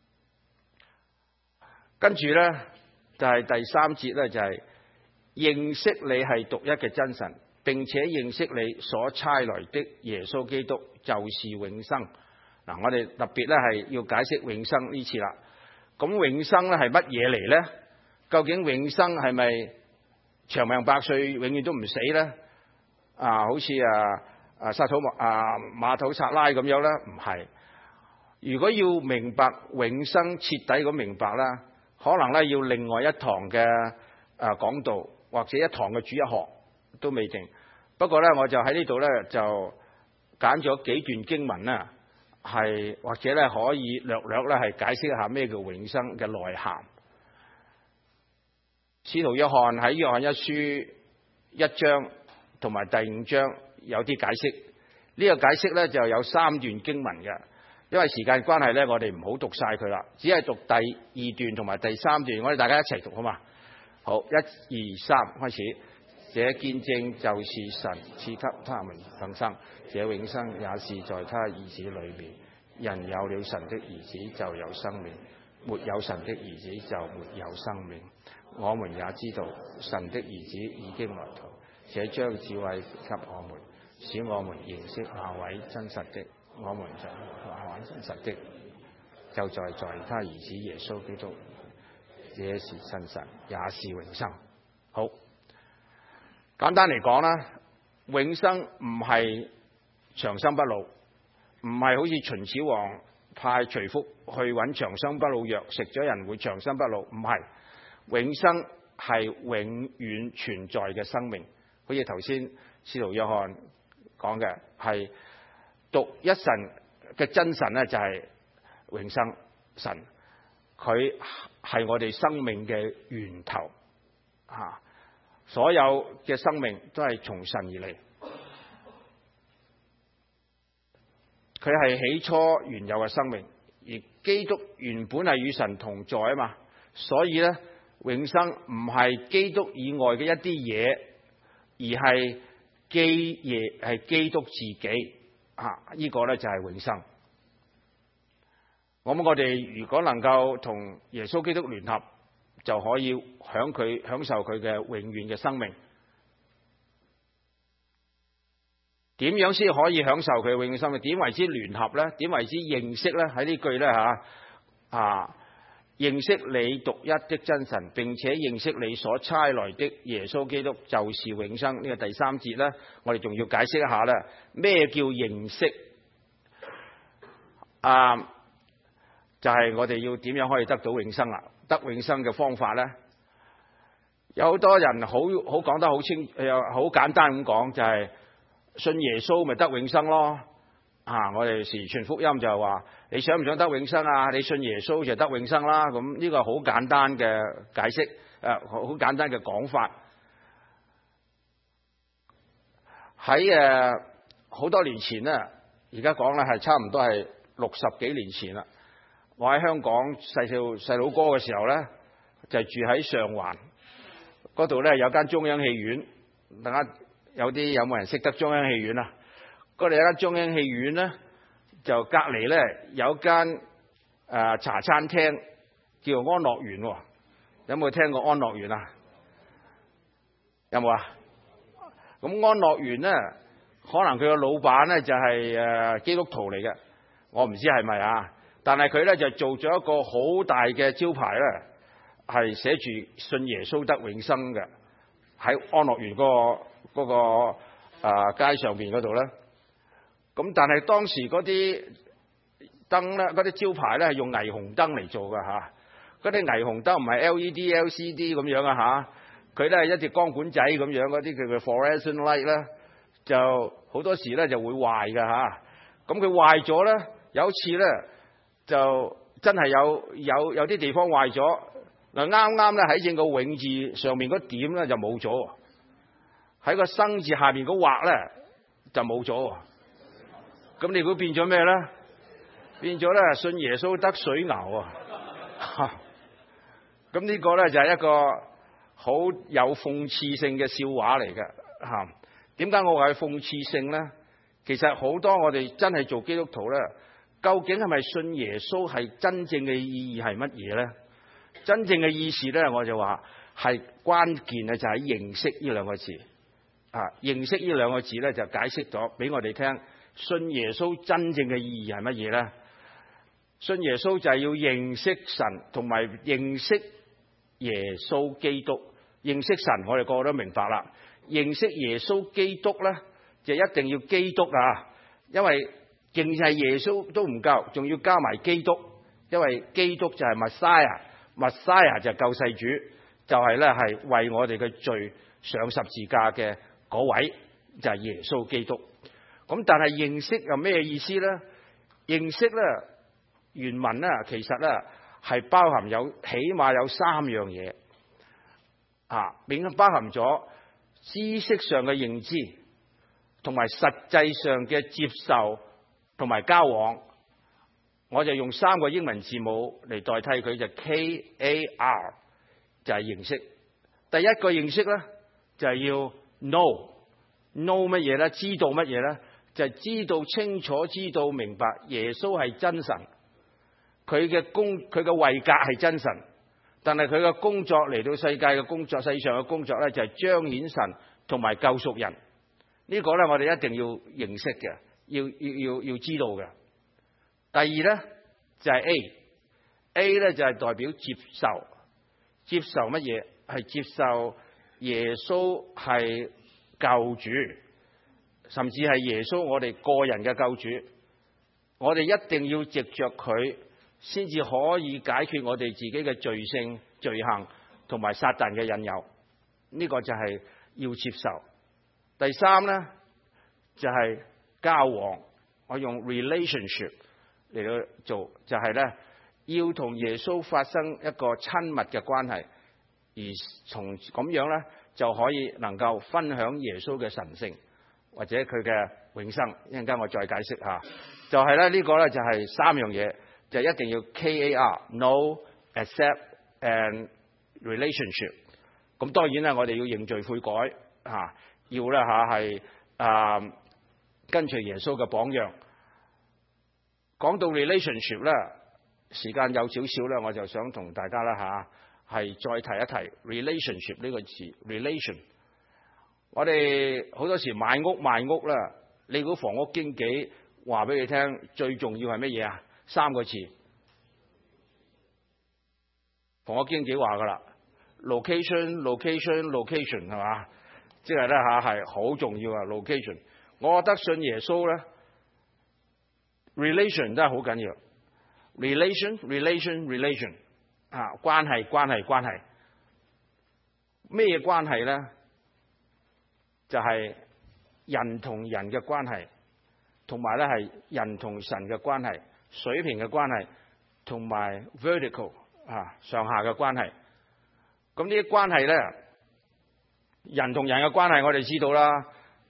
跟住咧就係第3節咧，就係認識你係獨一嘅真神，並且認識你所差來的耶穌基督就是永生。嗱，我哋特別咧係要解釋永生呢次啦。咁永生咧係乜嘢嚟咧？究竟永生係咪長命百歲，永遠都唔死咧？好似馬土撒拉咁樣咧？唔係。如果要明白永生徹底咁明白啦，可能咧要另外一堂嘅講道，或者一堂嘅主日學都未定。不過咧，我就喺呢度咧就揀咗幾段經文啦，係或者咧可以略略咧係解釋一下咩叫永生嘅內涵。使徒約翰喺約翰一書1章同埋第5章有啲解釋，呢個解釋咧就有3段經文嘅。因為時間關係咧，我哋唔好讀晒佢啦，只係讀第2段同埋第3段，我哋大家一齊讀好嘛？好，1、2、3開始。這見證就是神賜給他們永生，這永生也是在他兒子裏面。人有了神的兒子就有生命，沒有神的兒子就沒有生命。我們也知道神的兒子已經來到，且將智慧給我們，使我們認識那位真實的。我們就那位真實的，就在他兒子耶穌基督，這是真神，也是永生。好，簡單嚟講啦，永生唔係長生不老，唔係好似秦始皇派徐福去揾長生不老藥，食咗人會長生不老，唔係。永生係永遠存在嘅生命，好似頭先使徒約翰講嘅係。獨一神嘅真神咧就係永生神，佢係我哋生命嘅源頭，所有嘅生命都係從神而嚟，佢係起初原有嘅生命，而基督原本係與神同在啊嘛，所以咧永生唔係基督以外嘅一啲嘢，而係基督自己。呢個咧就係永生。我哋如果能夠同耶穌基督聯合，就可以享受佢嘅永遠嘅生命。點樣先可以享受佢嘅永遠生命？點為之聯合咧？點為之認識咧？喺呢句咧認識你獨一的真神，並且認識你所差來的耶穌基督就是永生。呢個第3節咧，我哋仲要解釋一下咧，咩叫認識？就係我哋要點樣可以得到永生啦？得永生嘅方法咧，有好多人好講得好清，好簡單咁講，就係信耶穌咪得永生咯。我哋時傳福音就係話，你想唔想得永生啊？你信耶穌就得永生啦。咁呢個好簡單嘅解釋，好簡單嘅講法。 喺好多年前咧，而家講咧係差唔多係60幾年前啦。我喺香港細佬哥嘅時候咧，就住喺上環嗰度咧，有間中央戲院。大家有冇人識得中央戲院啊？嗰度有間中央戲院咧，就隔離咧有間茶餐廳叫做安樂園喎。有冇聽過安樂園啊？有冇啊？咁安樂園咧，可能佢個老闆咧就係基督徒嚟嘅，我唔知係咪啊。但係佢咧就做咗一個好大嘅招牌咧，係寫住信耶穌得永生嘅，喺安樂園嗰個街上邊嗰度咧。咁但係當時嗰啲燈咧，嗰啲招牌咧係用霓虹燈嚟做嘅嚇。嗰啲霓虹燈唔係 LED、LCD 咁樣啊嚇，佢咧係一隻光管仔咁樣，嗰啲叫做 fluorescent light 啦，就好多時咧就會壞嘅嚇。咁佢壞咗咧，有一次咧就真係有啲地方壞咗，嗱啱啱咧喺正個永字上面嗰點咧就冇咗，喺個生字下邊嗰畫咧就冇咗。咁你估變咗咩咧？變咗咧信耶穌得水牛啊！咁呢個咧就係一個好有諷刺性嘅笑話嚟嘅嚇。點解我話係諷刺性咧？其實好多我哋真係做基督徒咧，究竟係咪信耶穌係真正嘅意義係乜嘢咧？真正嘅意思咧，我就話係關鍵嘅就係認識呢兩個字啊！認識呢兩個字咧就解釋咗俾我哋聽，信耶穌真正嘅意義係乜嘢咧？信耶穌就係要認識神同埋認識耶穌基督。認識神我哋個個都明白啦，認識耶穌基督咧就一定要基督啊，因為淨係耶穌都唔夠，仲要加埋基督，因為基督就係 Messiah 就係救世主，就係咧係為我哋嘅罪上十字架嘅嗰位就係耶穌基督。咁但係認識有咩意思咧？認識咧原文咧其實咧係包含有起碼有3樣嘢啊，並包含咗知識上嘅認知，同埋實際上嘅接受同埋交往。我就用3個英文字母嚟代替佢，就 KAR 就係認識。第一個認識咧就係要 know 乜嘢咧？知道乜嘢咧？就係知道清楚，知道明白耶穌係真神，佢嘅位格係真神，但係佢嘅工作嚟到世界嘅工作，世上嘅工作咧就係彰顯神同埋救贖人。呢個咧我哋一定要認識嘅，要知道嘅。第二咧就係 A 咧就係代表接受。接受乜嘢？係接受耶穌係救主，甚至係耶穌我哋個人嘅救主。我哋一定要藉着佢先至可以解決我哋自己嘅罪性、罪行同埋撒旦嘅引誘。呢個就係要接受。第三咧就係交往，我用 relationship 嚟到做，就係咧要同耶穌發生一個親密嘅關係，而從咁樣咧就可以能夠分享耶穌嘅神性或者佢嘅永生。一陣間我再解釋下，就係咧呢個咧就係3樣嘢，就一定要 KAR know accept and relationship。咁當然咧我哋要認罪悔改嚇，要咧嚇係跟隨耶穌嘅榜樣。講到 relationship 咧，時間有少少咧，我就想同大家啦嚇係再提一提 relationship 呢個詞 relation。我哋好多時買屋賣屋啦，你估房屋經紀話俾你聽最重要係乜嘢啊？3個字，房屋經紀話噶啦 ，location 係嘛？即係咧嚇係好重要啊 location。我覺得信耶穌咧 relation 真係好緊要 relation 啊，關係咩關係咧？就係人同人嘅關係，同埋咧係人同神嘅關係，水平嘅關係，同埋 vertical 上下嘅關係。咁呢啲關係咧，人同人嘅關係我哋知道啦，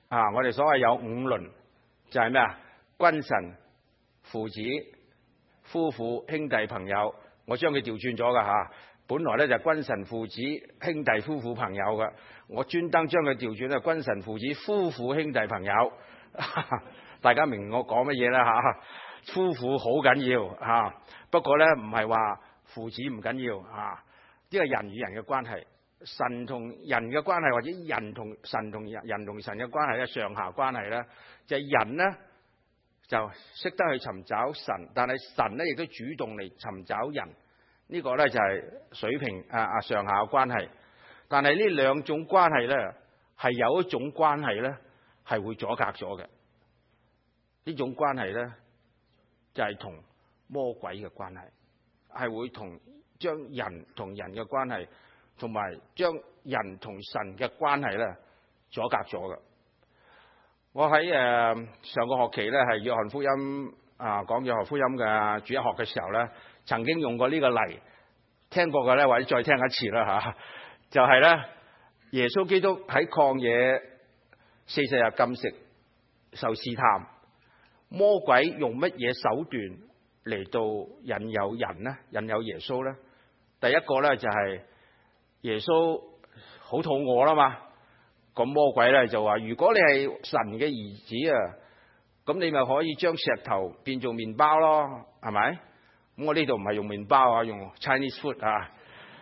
我哋所謂有五倫，就係咩啊？君臣、父子、夫婦、兄弟、朋友。我將佢調轉咗噶吓，本來咧就君臣、父子、兄弟、夫婦、朋友噶，我專登將佢調轉咧，君臣、父子、夫婦、兄弟、朋友。大家明我講乜嘢啦吓？夫婦好緊要吓，不過咧唔係話父子唔緊要吓，呢個人與人嘅關係，神同人嘅關係，或者人同神同人同神嘅關係咧，上下關係咧，就係人咧就識得去尋找神，但係神咧亦都主動嚟尋找人，呢個咧就係水平上下嘅關係。但係呢兩種關係咧，係有一種關係咧係會阻隔咗嘅。呢種關係咧就係同魔鬼嘅關係，係會將人同人嘅關係，同埋將人同神嘅關係咧阻隔咗嘅。我喺上個學期咧係約翰福音講約翰福音嘅主日學嘅時候咧，曾經用過呢個例，聽過嘅咧或者再聽一次啦吓，就係咧耶穌基督喺曠野40日禁食受試探，魔鬼用乜嘢手段嚟到引誘人呢？引誘耶穌呢？第一個咧就係耶穌好肚餓啦嘛，咁魔鬼咧就話：如果你係神嘅兒子啊，咁你咪可以將石頭變做麵包咯，係咪？咁我呢度唔係用麵包啊，用 Chinese food 啊。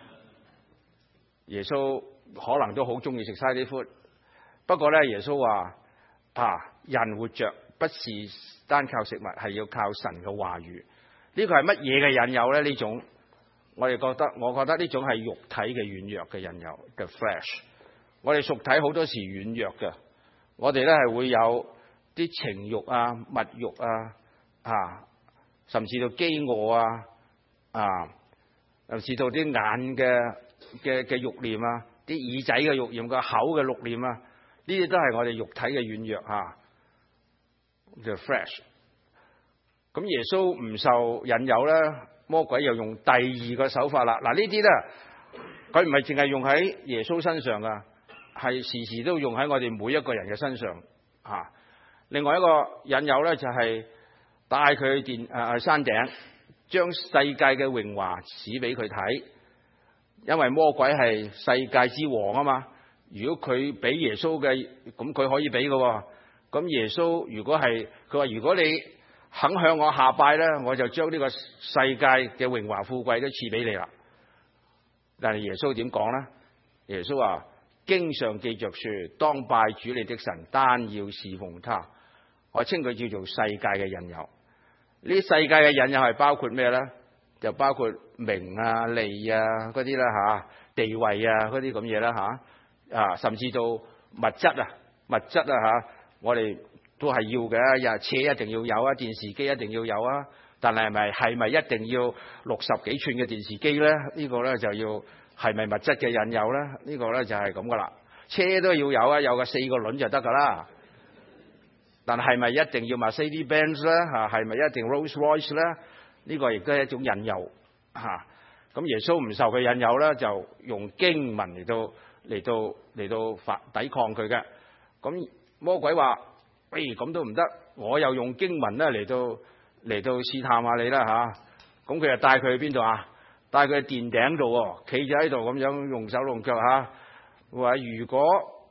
耶穌可能都好中意食 Chinese food， 不過咧耶穌話人活着不是單靠食物，係要靠神嘅話語。呢個係乜嘢嘅引誘咧？呢種我覺得呢種係肉體嘅軟弱嘅引誘嘅 flesh。我哋屬體好多時軟弱嘅，我哋咧係會有啲情慾啊、物慾啊，甚至到飢餓甚至到啲眼嘅慾念啊，啲耳仔嘅慾念、個口嘅慾念啊，呢啲都係我哋肉體嘅軟弱就 flesh。咁耶穌唔受引誘咧，魔鬼又用第二個手法啦。嗱，呢啲咧，佢唔係淨係用喺耶穌身上噶，係時時都用喺我哋每一個人嘅身上另外一個引誘咧，就係帶佢去山頂，將世界嘅榮華指俾佢睇。因為魔鬼係世界之王啊嘛，如果佢俾耶穌嘅，咁佢可以俾嘅。咁耶穌如果係佢話，如果你肯向我下拜咧，我就將呢個世界嘅榮華富貴都賜俾你啦。但係耶穌點講咧？耶穌話：經上記着說，當拜主你的神，單要侍奉他。我稱佢叫做世界嘅引誘。呢世界嘅引誘係包括咩咧？就包括名啊、利啊嗰啲啦地位啊嗰啲咁嘢啦甚至到物質我哋都係要嘅，車一定要有啊，電視機一定要有啊。但係係咪一定要60幾寸嘅電視機咧？呢個咧就要係咪物質嘅引誘咧？呢個咧就係咁噶啦。車都要有啊，有個4個輪就得噶啦。但係咪一定要 Mercedes-Benz 咧？係咪一定 Rolls-Royce 咧？呢個亦都係一種引誘咁耶穌唔受佢引誘咧，就用經文嚟到抵抗佢嘅。咁魔鬼話：咁都唔得，我又用經文咧嚟到試探下你啦咁佢就帶佢去邊度帶佢去殿頂度，企咗喺度咁樣用手用腳話如果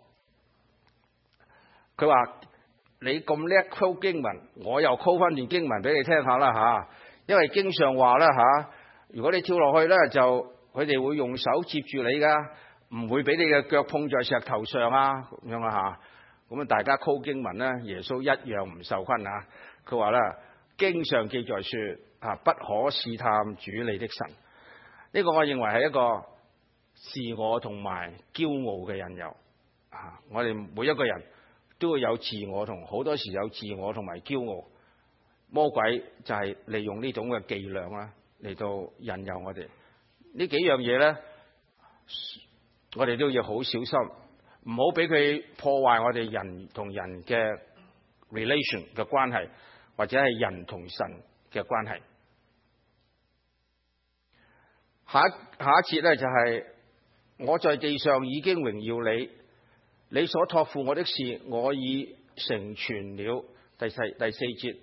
佢話你咁叻抄經文，我又抄翻段經文俾你聽下啦因為經上話啦如果你跳落去咧，就佢哋會用手接住你噶，唔會俾你嘅腳碰在石頭上咁樣咁大家抄經文咧，耶穌一樣唔受困佢話啦，經上記載說不可試探主你的神。呢個我認為係一個自我同埋驕傲嘅引誘我哋每一個人都會有自我同好多時有自我同埋驕傲。魔鬼就係利用呢種嘅伎倆啦，嚟到引誘我哋。呢幾樣嘢咧，我哋都要好小心，唔好俾佢破壞我哋人同人嘅 relation 嘅關係，或者係人同神嘅關係。下一節咧就係我在地上已經榮耀你， 你所託付我的事，我已成全了。第四節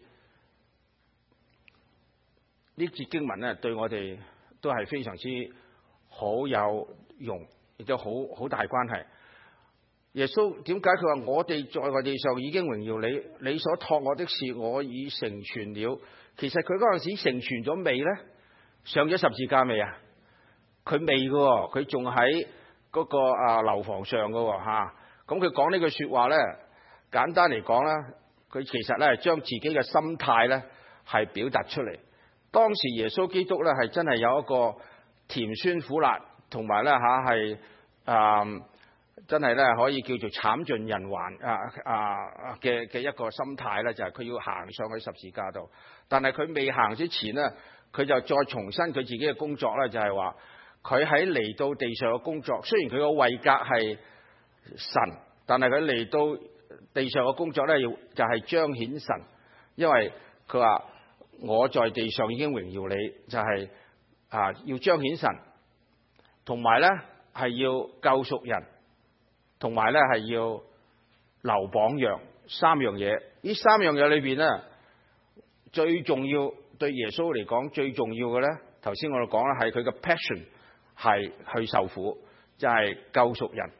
呢節經文咧，對我哋都係非常之好有用，亦都好大關係。耶穌點解佢話我哋在我地上已經榮耀你，你所託我的事我已成全了？其實佢嗰陣時成全咗未呢？上咗十字架未啊？佢未㗎喎，佢仲喺嗰個樓房上㗎喎嚇。咁佢講呢句説話咧，簡單嚟講咧，佢其實咧係將自己嘅心態咧係表達出嚟。當時耶穌基督咧係真係有一個甜酸苦辣，同埋咧係真係咧可以叫做慘盡人寰嘅一個心態咧，就係佢要行上去十字架度。但係佢未行之前呢，佢就再重申佢自己嘅工作咧，就係話佢喺嚟到地上嘅工作，雖然佢個位格係神，但係佢嚟到地上嘅工作咧，就係彰顯神，因為佢話我在地上已經榮耀你，就係要彰顯神，同埋咧係要救贖人，同埋咧係要留榜樣，三樣嘢。呢三樣嘢裏邊咧，最重要對耶穌嚟講最重要嘅咧，頭先我哋講啦，係佢嘅 passion 係去受苦，就係救贖人。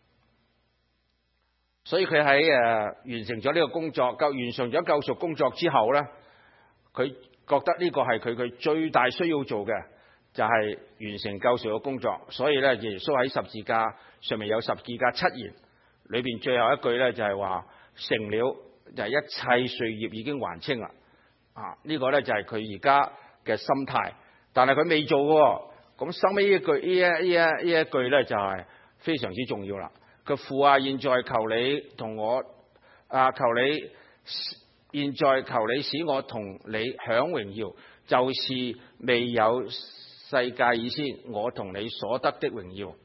所以佢喺完成咗呢個工作，完成咗救贖工作之後咧，佢覺得呢個係佢最大需要做嘅，就係完成救贖嘅工作。所以咧，耶穌喺十字架上面有十字架七言，裏邊最後一句咧就係話成了，就係一切罪孽已經還清啦。呢個咧就係佢而家嘅心態，但係佢未做嘅。咁收尾呢句呢一句咧就係非常之重要啦。佢父啊，現在求你同我現在求你使我同你享榮耀，就是未有世界以先我同你所得的榮耀。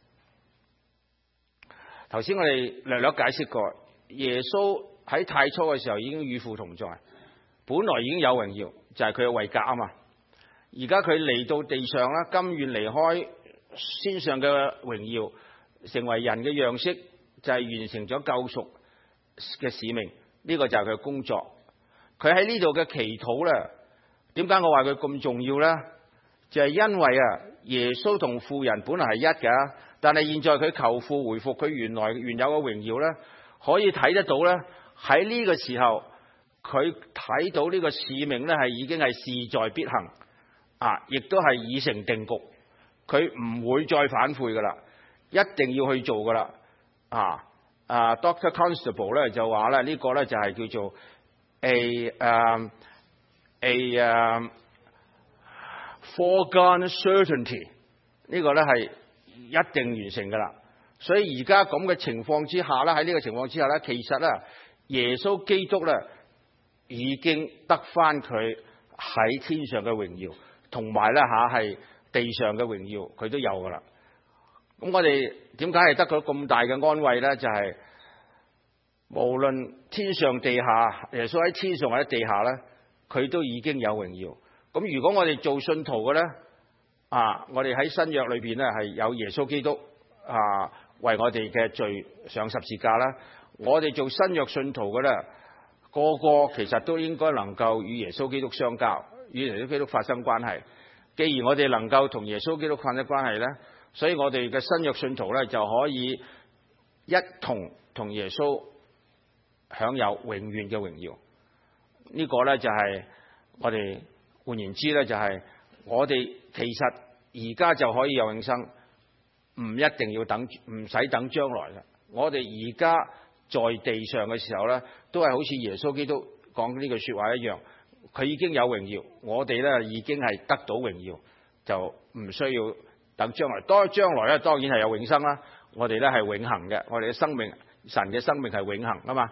頭先我哋略略解釋過，耶穌喺太初嘅時候已經與父同在，本來已經有榮耀，就係佢嘅位格啊嘛。而家佢嚟到地上啦，甘願離開天上嘅榮耀，成為人嘅樣式，就係完成咗救贖嘅使命。呢個就係佢嘅工作。佢喺呢度嘅祈禱咧，點解我話佢咁重要咧？就係因為耶穌同父人本來係一㗎，但係現在佢求父回復佢原有嘅榮耀咧，可以睇得到咧，喺呢個時候佢睇到呢個使命咧係已經係勢在必行亦都係已成定局，佢唔會再反悔㗎啦，一定要去做㗎啦。Dr. Constable 咧就話咧，呢個咧就係叫做foregone certainty， 呢個咧係一定完成㗎啦。所以而家咁嘅情況之下咧，喺呢個情況之下咧，其實咧耶穌基督咧已經得返佢喺天上嘅榮耀，同埋咧係地上嘅榮耀，佢都有㗎啦。咁我哋點解係得到咁大嘅安慰咧？就係無論天上地下，耶穌喺天上或者地下咧，佢都已經有榮耀。咁如果我哋做信徒嘅咧，我哋喺新約裏邊咧係有耶穌基督為我哋嘅罪上十字架啦。我哋做新約信徒嘅咧，個個其實都應該能夠與耶穌基督相交，與耶穌基督發生關係。既然我哋能夠同耶穌基督發生關係咧，所以我哋嘅新約信徒咧就可以一同耶穌享有永遠嘅榮耀。呢個咧就係我哋換言之咧，就係我哋其實而家就可以有永生，唔一定要等，唔使等將來嘅。我哋而家在地上嘅時候咧，都係好似耶穌基督講呢句說話一樣，佢已經有榮耀，我哋咧已經係得到榮耀，就唔需要等將來。將來咧當然係有永生啦，我哋咧係永恆嘅，我哋嘅生命，神嘅生命係永恆啊嘛。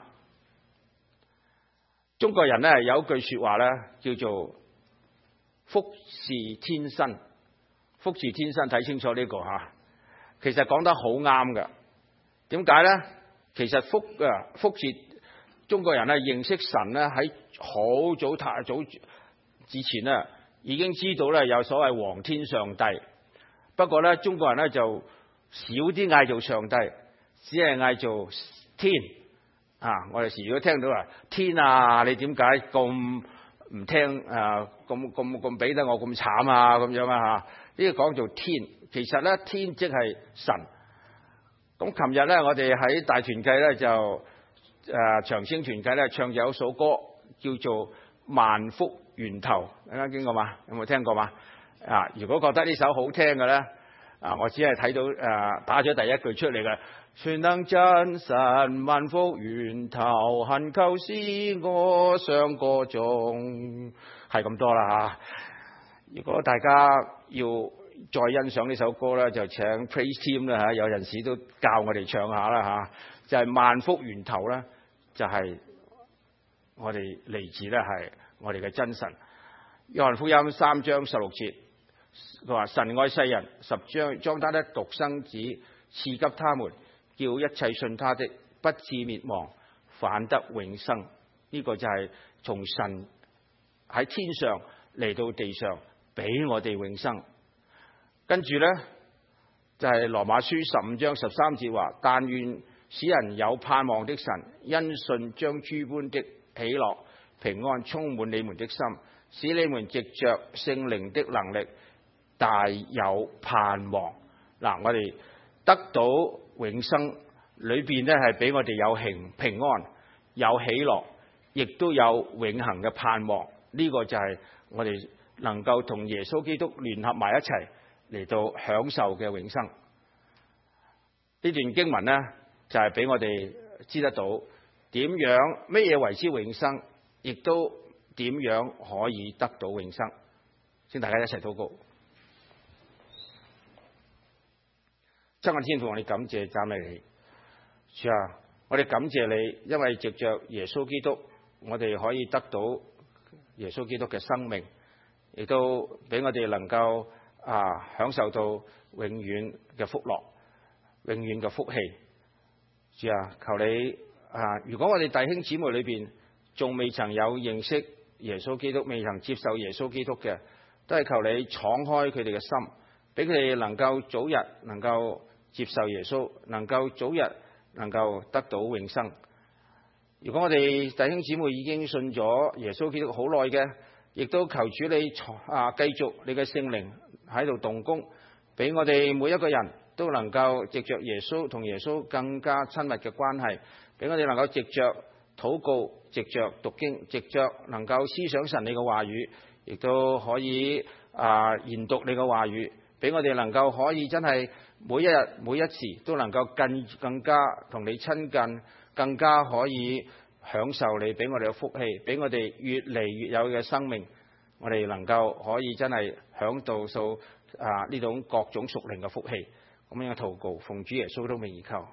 中國人咧有一句說話咧叫做福是天生，福是天生，睇清楚呢個其實講得好啱㗎。點解咧？其實福是中國人咧認識神咧喺好早之前咧已經知道咧有所謂皇天上帝。不過咧中國人咧就少啲嗌做上帝， 只係嗌做天啊！我哋時如果聽到話天啊，你點解咁唔聽啊？咁俾得我咁慘啊？咁樣啊？呢個講做天，其實咧天即係神。咁琴日咧，我哋喺大團契咧就長青團契咧唱咗一首歌，叫做《萬福源頭》，大家聽過嘛？有冇聽過嘛？啊！如果覺得呢首好聽嘅咧，我只係睇到打咗第一句出嚟嘅，全能真神萬福源頭，懇求使我常歌頌，係咁多啦嚇。如果大家要再欣賞呢首歌咧，就請 Praise Team 啦嚇，有陣時都教我哋唱下啦嚇。就係萬福源頭咧，就係我哋嚟自咧係我哋嘅真神。約翰福音3章16節，佢話神愛世人，將他的獨生子賜給他們，叫一切信他的不至滅亡，反得永生。呢個就係從神喺天上嚟到地上俾我哋永生。跟住呢，就係羅馬書15章13節話，但願使人有盼望的神，因信將諸般的喜樂平安充滿你們的心，使你們藉着聖靈的能力大有盼望。嗱，我哋得到永生裏邊呢，係俾我哋有平安，有喜樂，亦都有永恆嘅盼望。呢個就係我哋能夠同耶穌基督聯合埋一齊嚟到享受嘅永生。呢段經文呢，就係俾我哋知得到點樣乜嘢為之永生，亦都點樣可以得到永生。請大家一齊禱告。親愛天父，我哋感謝讚美你，主啊，我哋感謝你，因為藉着耶穌基督，我哋可以得到耶穌基督嘅生命，亦都俾我哋能夠享受到永遠嘅福樂、永遠嘅福氣。主啊，求你如果我哋弟兄姊妹裏邊仲未曾有認識耶穌基督，未曾接受耶穌基督嘅，都係求你敞開佢哋嘅心，俾佢哋能夠早日能夠接受耶穌，能夠早日能夠得到永生。如果我哋弟兄姊妹已經信咗耶穌基督好耐嘅，亦都求主你繼續你嘅聖靈喺度動工，俾我哋每一個人都能夠藉着耶穌同耶穌更加親密嘅關係，俾我哋能夠藉着禱告、藉着讀經、藉着能夠思想神你嘅話語，亦都可以研讀你嘅話語，俾我哋能夠可以真係每一日每一時都能夠更加同你親近，更加可以享受你俾我哋嘅福氣，俾我哋越嚟越有嘅生命，我哋能夠可以真係享到數呢種各種屬靈嘅福氣。咁樣嘅禱告，奉主耶穌的名而求。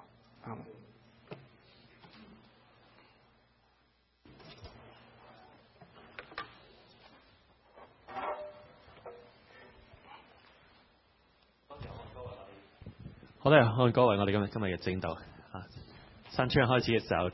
好咧，各位，我哋今日嘅正道山村開始嘅時候。